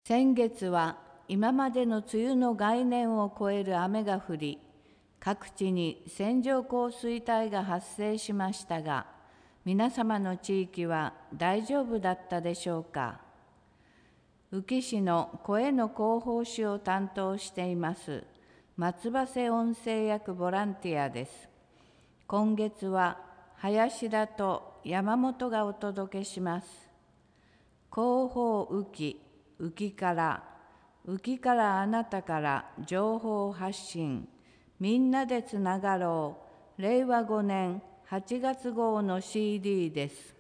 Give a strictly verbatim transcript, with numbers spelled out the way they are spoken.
先月は今までの梅雨の概念を超える雨が降り、各地に線状降水帯が発生しましたが、皆様の地域は大丈夫だったでしょうか。宇城市の声の広報誌を担当しています松葉瀬音声役ボランティアです。今月は林田と山本がお届けします。広報宇城、宇城から、宇城からあなたから情報発信、みんなでつながろう、れいわごねんはちがつ号の シーディー です。